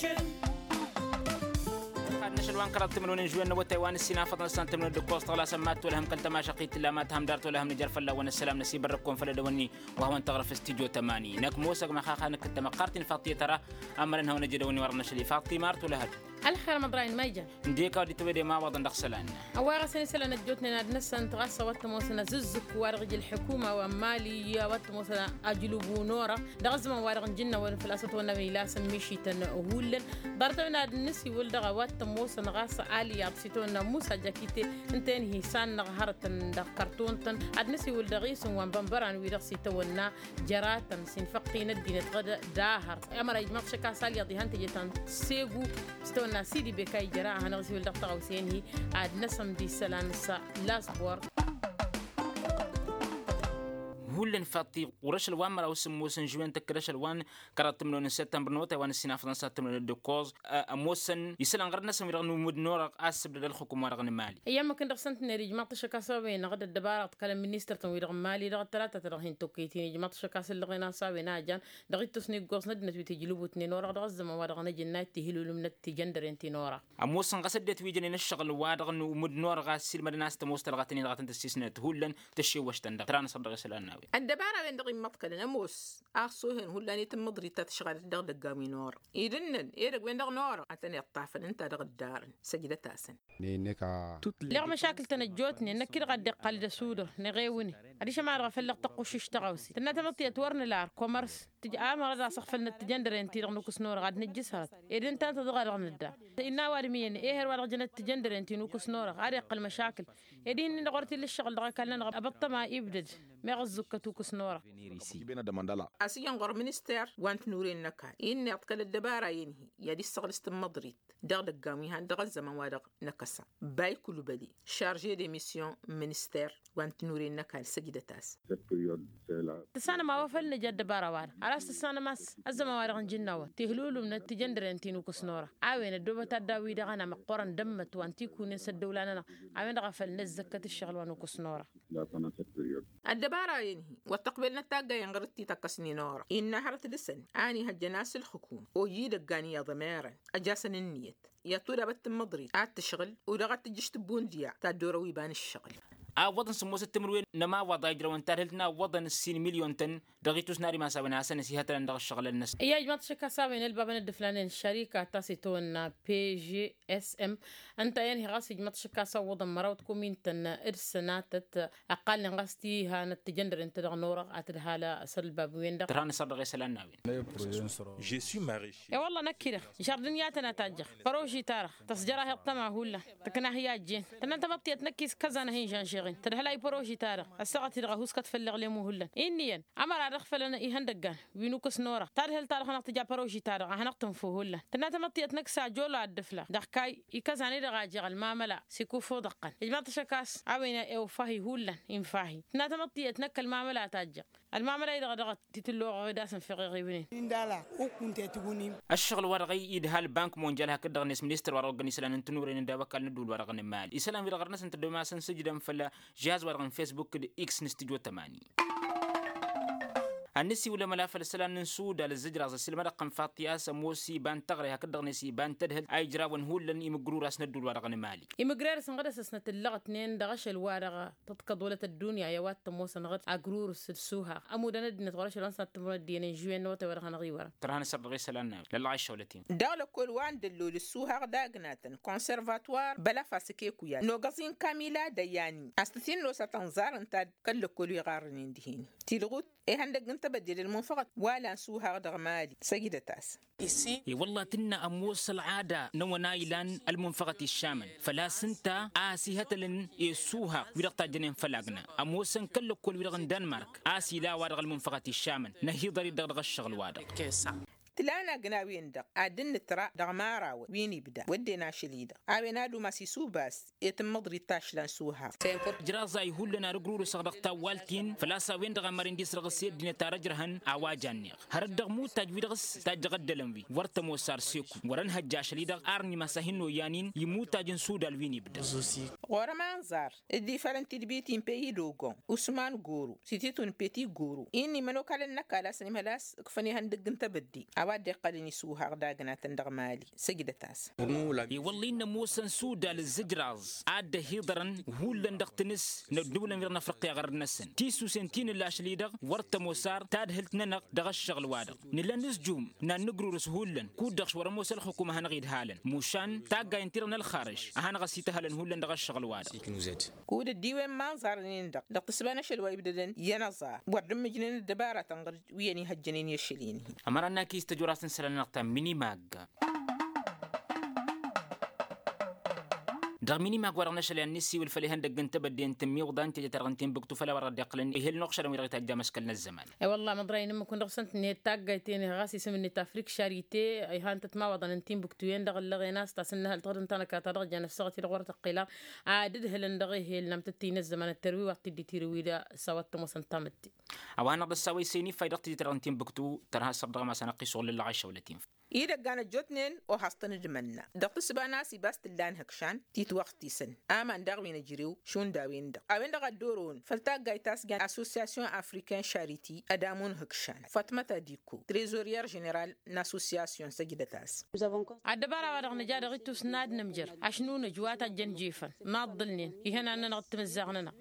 نشلوان كرت من ونجوين نوتايوان السينا فضل سنت من الدكوست ولا سمات ولهم كلت ما شقيت لا ما تهم دارت ولهم نجر فلا ونسلام نسيب الركون فلا دوني وهو انتغرف في استديو 8 نك موسى ما خاخ انك انت مقارتين فاطيه ترى امرنا هنا جدوني ورنا شلي فاطي مارت ولا هد الخير مبراين ميجا نديك ودي تبدي ما وضن دخسلان أوارا سنة نجوتنا نادنس نتغسى واتموسنا ززك وارغج الحكومة ومالية واتموسنا أجلبو نورا دغزما وارغ جنة ونفلاسة ونميلا سميشي تنهولن دارتنا نادنسي ولدغا واتموسنا غاسة آلي عبسيتونا موسى جاكيتي انتين هيسان نغهرتن دا كرتونتن أدنسي ولدغيسن وانبنبران ويرغسي تونا جراتن سنفقين الدين تغدا داهر أمرا يجمع شكا سالي ضيهان تجيتان سيغو ستونا سيدي بكاي جراء هنغسي ولدغ وسينهي عاد نسم دي سلانسا لاسبور هولن فاطي ورش الوان مرا وسموسن جوين تكرش الوان كرات من سبتمبر نوتا وان السنه فرنسا تمن الدكوز اموسن يسلان غير نسم يرغنو مود نور اسب للحكومه رغن مالي ايام كن رسنت نري جماعه شكاسه بين غد الدبارات كلام مينستر تنوير مالي دغ ثلاثه ترهين توكيتين جماعه شكاسه اللي غينا صابينا جان دغيت تسني غوس ندنت تجلبو تني نور دغ زما ورغن جنات تهلو من تجندر انت نورا اموسن قصدت ويجن الشغل وادغن مود نور غاسيل مدناس تموستر غاتني دغت تسيسنت هولن تشوش تندق تران صدق سلاناوي الدبارة بين دغي مطكل نموس أخصوهن هلاني تمضري تشغل دغ دقامي نور يدنن إيرق بين دغ نور عتني الطافن انت دغ الدارن سجدة تاسن لغ مشاكل تنجوتني نكير غد قلد سودر نغيوني اديش ما عرف فلق تقوش اشتغوسي تنا تمطي تورن لار كوميرس تجي امر دا سخفلنا تجندر انت دغ نكس نور غد نجسها اذن انت تدغ دغ ندا إنا وارمين إيه ولا جنت تجندر انت نكس نور عرق المشاكل يدين نغرتي للشغل دغ كلنا ابطا ما يبدد ما غزك توكس نورا أسيان غور منستر وانت نورين نكا إن أتكل الدبارة ينهي يدي الصغل استمضريت دغ دقامي هان دغ الزمان ودغ نكسا باي كل بدي شارجي دي ميسيون منستر وانت نورين نكا سجدة تاس تسانا ما وفلنا جد دبارة وار على تسانا ماس الزمان ودغ نجنوا تهلولو من التجندر انتي نوكس نورا عاوين الدوبة تداوي دغانا مقورن دمت وانتي كونين سدولانا عاوين دغ فلنا الزكاة الشغل ونوكس نورا الدبارة ينهي والتقبل نتاقا ينغرتي تقسني نورا إن هرت لسن آني هالجناس الحكومة ويدق قاني يا ضميرا أجاسن النيت يا طولة بت مضري عاد تشغل ولغت تجشت بونديا تدور ويبان الشغل وضن سموس التمروين نما وضع جرا وانتهلتنا وضن السين مليون تن دغيتوس ناري ما سوينا سنسيهات لندغ الشغل الناس يا جماعة شكا سوين البابن الدفلانين الشركة تاسيتون بي جي اس ام انت يعني غاسي جماعة شكا سو وضن مراوت كومين تن ارسناتت اقل غاستي هان التجندر انت دغ نورا اتدها لا سلباب وين دغ تراني صدق سلاناوي Je suis maraîcher. يا والله نكيره شردنياتنا تاجخ فروشي تارخ تصجرها الطمع هولا تكنا هي جين تنانت مبتي تنكيس كذا نهي جان شيغين تدهلا يبروشي تارخ الساعه ترغوس كتفلغ ليمو هولا انيا امر رخفلنا يهندغان وينوكس نورا تارهل تارخ نقتجا بروشي تارخ هنقتم فو هولا تنانت مبتي تنكسا جولا الدفله دخكاي يكزاني دغاجي الماملا سيكوفو دقن اجماعه شكاس عوينا او فاهي هولا ينفاهي تنانت مبتي تنك الماملا تاجا الماملا يدغ تتلو غداسن في غيبنين الشغل ورغي يدها البنك مونجال هكذا ناس مينستر ورغني سلان انت نورين دابكال ندول ورغن مال يسلام في رغنس انت دوما سنسجدم فلا جهاز ورغن فيسبوك اكس نستديو 8 النسي ولا ملافل السلام نسود على الزجرة السلمة رقم فاطية سموسي بان تغري هكذا نسي بان تدهل أي جرا ونهول لن يمقرور أسند الورقة مالي يمقرر سنغرس أسند اللغة اثنين دغش الورقة تتقض ولة الدنيا يوات تموس نغرس أقرور السلسوها أمودا ندنت غرش الأنسان تمر الدين جوين نوتا ورقة نغيورا ترهان سر غي سلام للا عيشة ولتين دولة كل وان دلو للسوها داقناتن كونسيرفاتوار بلا فاسكيكويا نوغزين كاملة دياني أستثين لو ستنظار انت كل كل يغارنين دهين تلغوت هندق انت بدل المنفقد ولا سوها دغمالي سيدة تاس والله تنا أموس العادة نونايلان المنفقة الشامن فلا سنتا آسي هتلن يسوها ورقتا جنين فلاقنا أموسن كل ورغن دنمارك آسي لا ورغ المنفقة الشامن نهي ضري دغدغ الشغل وادغ تلانا قناوين دق عدن ترى دغمارا ويني بدا ودينا شليدا عاوينا دو ماسي سوباس يتم مضري تاشلان سوها جرازا يهول لنا رقرور صغرقتا والتين فلاسا وين دغمارين دي سرغسير دين تارجرهن عواجانيغ هرد دغمو تاجويدغس تاجغدلنوي ورتمو سار سيكو ورن هجا شليدا ارني مساهنو يانين يموت تاجن سودال ويني بدا ورمان زار الدي فرنتي دبيتين بيي دوغون عثمان غورو سيتيتون بيتي غورو اني منو كالن نكالا سني ملاس كفني هندق انت بدي واد قلني سوها غداغنا تندغ مالي سجدتاس يولينا موسى سودا للزجراز عاد هيدرن هولن دقتنس ندولا ميرنا فرقيا غير نسن تيسو سنتين اللاش ليدغ ورت موسار تاد هلتنا دغ الشغل وادغ نلا نسجوم نقرو رسهولن كودغش ورا موسى الحكومه هنغيد هالن موشان تاغا ينترنا الخارج هنا غسيتها هلن هولن دغ الشغل وادغ كود الديوان ما زارنين دق سبانا شلوي بددن ينزا ورم مجنين الدبارة تنغر ويني هجنين يشليني أمرنا كيس تجوراسن سلنا نقطة ميني ماغ دغميني ما قورنا شلي النسي والفليهن دقن تبدين تمي وضان تجي ترغنتين بقتو فلا ورد يقلن إيه النقشة لم يرغي تاجا مسكلنا الزمان اي والله ما درينا ما كون رغسنت ني تاغايتين غاسي سمني تافريك شاريتي اي هان تتما وضن انتين بقتوين دغ لغي ناس تاسنها التغرن تانا كاترجا نفسغتي لغورة القيلة عادد هلن دغي هي لم تتين الزمان التروي وقت دي تيروي دا سوات موسن تامتي أوانا بساوي سيني فايدة تجي ترغنتين بقتو ترها صدغ ما سنقي شغل الله عيشة ولا تين إذا كانت جوتنين وحصتن جمنا دق سبانا سي باست اللان هكشان تيت وقت سن آمان دغوين جريو شون داوين دق أوين دغ الدورون فلتاق غايتاس جان أسوسياسيون أفريكان شاريتي أدامون هكشان فاطمة ديكو تريزوريار جنرال ناسوسياسيون سجدتاس عدبارا ورغ نجاد غيتو سناد نمجر عشنو نجواتا جنجيفا ما تضلنين يهنا أننا نغتمزاغننا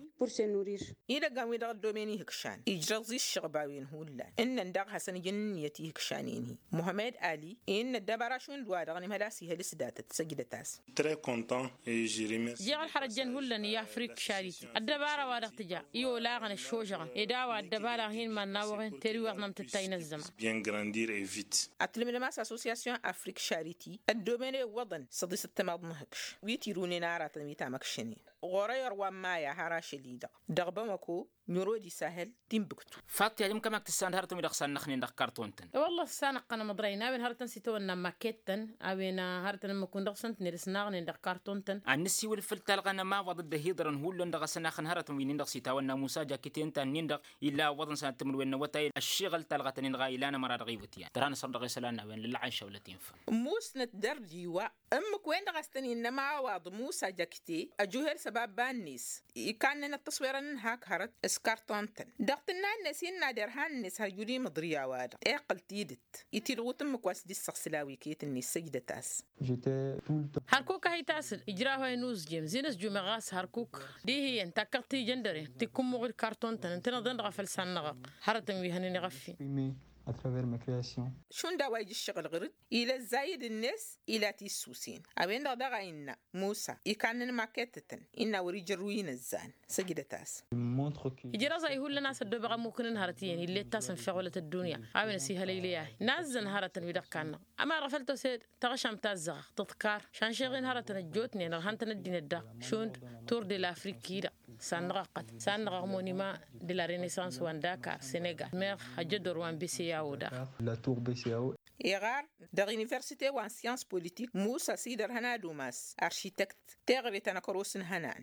إذا كان دغ الدوميني هكشان إجرزي الشغباوين هولا إن ندغ حسن جنيتي هكشانيني محمد علي إن الدباراشون دوار غني ملاسي هلس داتت سجدتاس très content et je remercie جيغ الحرجان هولن يا فريك شاريتي الدبارة وارق تجا يو لاغن الشوجغن إداوا الدبارة هين من ناوغن تري وغنم تتاين الزمان bien grandir et vite أتلم لماس أسوسياسيون أفريك شاريتي الدوميني وضن صديس التماضن هكش ويتيروني نارا تنميتا مكشني غورير ومايا هراش ليدا دغبمكو نورودي سهل تيمبكتو فاتي يوم كما تسان هرتم يدخسان نخني ندخ كرتونتن والله السانق أنا مدرينا بين هرتن سيتونا ماكيتن أبين هرتن ما كون دخسنت نرسناغن ندخ كرتونتن النسي والفلت الغنا ما وضد هيدرن هولن دغسنا نخن هرتم وين ندخ سيتاونا موسى جاكيتين تان ندخ إلا وضن سنة تمر وين وتاي الشغل تلغتن غايلانا مراد غيوتيان ترانا صدق غسلانا وين للعيشة ولا تنفع موس نتدرجي أمك وين دغستني إنما واض موسى جاكتي أجوهر سبب بانيس كان التصوير هاك هرت اسكارتونتن دقتنا النسين نادر هانس هجوري مضريا وادا اقل تيدت يتيرغوتم مكواس دي السخسلاوي كيت الني سجدتاس هركوك هاي تاسل إجراها ينوز جيم زينس جمعاس هركوك دي هي انت كرتي جندري تكون مغير كارتونتن انت نضن غفل سنغا هرتم ويهنني غفي à travers ma création. شون دا وايج الشغل غرد إلى زايد الناس إلى تيسوسين أبين دا غاينا موسى يكانن ماكيتتن إنا وريج الروين الزان سجدتاس يجرا يقول لنا سد بقى ممكن نهارتين اللي تاسن شغلة الدنيا عامل سيها ليلياه نازل نهارتن بيدقنا أما غفلتو سيد تغشم تازغ تذكار شان شغل نهارتن الجوتني نرهنتن الدين الدا شون تور دي لافريكي دا سانغا مونيما دي لا رينيسانس وان داكار سينيغال مير حجدور وان بيسيا La tour BCAO. إيغار دا université وان سيانس بوليتيك موسى سيدر هنا دوماس أرشيتكت تغري تنكروسن هنان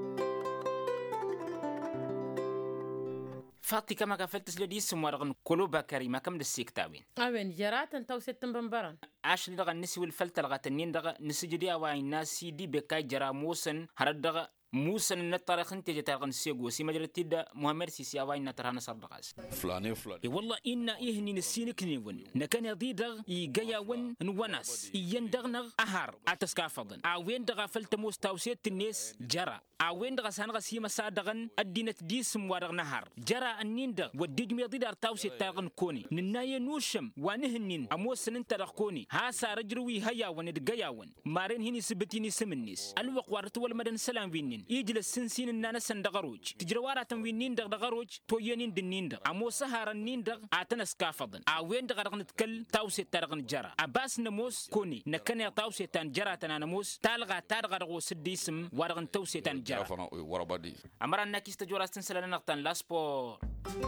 فاتي كما قفلت سلدي سموارغن كلوبا كريمة كم دسيك تاوين أبين جرات انتو ستن بمبران عاش لدغ النسي والفلت لغتنين دغ نسجدي أواي ناسي دي بكاي جرا موسن هرد دغ موسن نتاريخ انت جتارغن سيغو سي مجرد تيدا محمد سيسي أواي نترهن صدقاس فلاني والله إنا إهني نسينك نيون نكن يضيدغ يغياون نوناس يندغنغ أهار أتسكافضن أوين دغ فلت موستاوسيت الناس جرا أوين دغ سانغ سيما سادغن الدينة ديس موارغ نهار جرا النين دغ وديجم يضيد أرتاوسيت تارغن كوني ننايا نوشم وانهنين أموسن انت كوني هاسا رجروي هياون دغياون مارين هني سبتيني سمنيس الوق وارتو والمدن سلام فينين يجلس سنسين النانا سندغروج تجروارا تنوينين دغروج توينين دنين دغ أموسا هارنين دغ آتنس كافضن أوين دغ رغن تكل تاوسيت تارغن جرا أباس نموس كوني نكن يطاوسيت تان جرا تنانموس تالغا تارغرغو سديسم وارغن توسيت تان جرا أمرا ناكيس تجوراستن سلالة نغتان لاسبور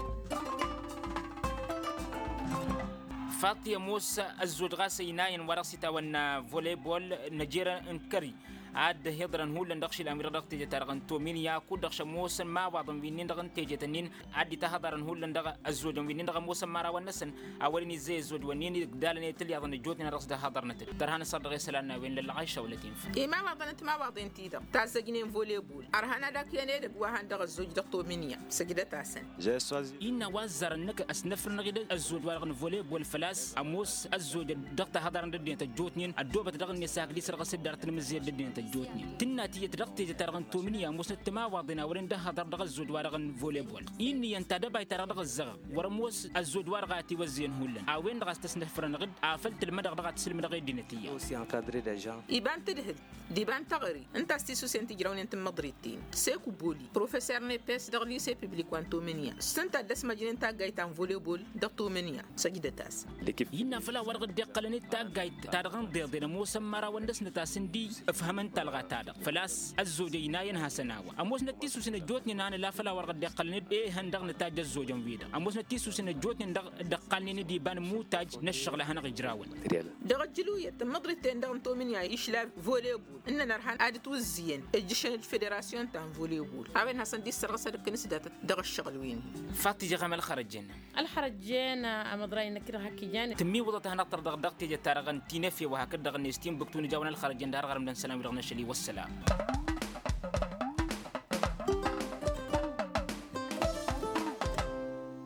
فاطية موسى الزودغا سيناين ورقسيتا وانا فوليبول نجيرا انكري عاد هيدرن هو لندخش الأمير دغ تيجي تارغن تومين يا كود دخش موسن ما بعضهم وينين دغن تيجي تنين عاد تهدرن هو لندغ الزود وينين دغ موسن مارا ونسن أولين زي الزود ونين دالني تلي أظن جوتنا رصد هدرنا تل ترهان صدق سلنا وين للعيشة ولا تنفع إيه ما بعضنا ما بعضين تيدا تازجين فوليبول أرهنا داك يعني دك وهان دغ الزوج دغ تومين يا سجدة تاسن إن وزر إنك أسنفر نغيد الزود ورغن فوليبول فلا فلاس أموس الزوج دقت هذا عند الدين تجوتنين الدوبة دغني ساق لي سرقة سدار تنمزير الدين تجوتنين تناتي دقت ترغن تومنيا موس نتما واضنا ورنده هذا دغ الزوج وارغن فوليبول إني ينتدى باي ترغ الزغ ورموس الزوج وارغاتي وزين هولن أوين دغ استسنف فرنغد عافلت المدغ دغ تسلم دغ دينتية aussi encadré des gens. إيبان تدهل ديبان تغري أنت استيسو سنتي جراون أنت مدريتين سيكو بولي بروفيسور نيبس دغ ليسي بيبليك وان تومنيا سنتا دسما جنين تا جايتان فوليبول دغ تومنيا سجدة تاس L'équipe ينا فلا ورغ دقلني تاغايت تارغن ديدنا موسى مرا وندس نتاسندي افهمن تلغا تادا فلاس الزوجينا ينها سناوا اموس نتيسو سن جوتني نان لا فلا ورغ دقلني ايه هندغ نتاج الزوجن فيدا اموس نتيسو سن جوتني دقلني دي بان موتاج نشغل هنا غجراون matériel. دغ جلوية مدريتين دغ تومنيا يشلا فوليبول إننا نرحان عادت وزين الجيشن الفيدراسيون تاع فوليبول هاوين حسن دي سرغ سرق كنسدات دغ الشغل وين فاتي جغم الخرجين الحرجين أمدرين نكره هكي جاني تمي وضعتها نطر دغ تيجي تارغن تينفي وهكذا دغ نيستين بكتون جاونا الخرجين دار غرم دن سلام دغ نشلي والسلام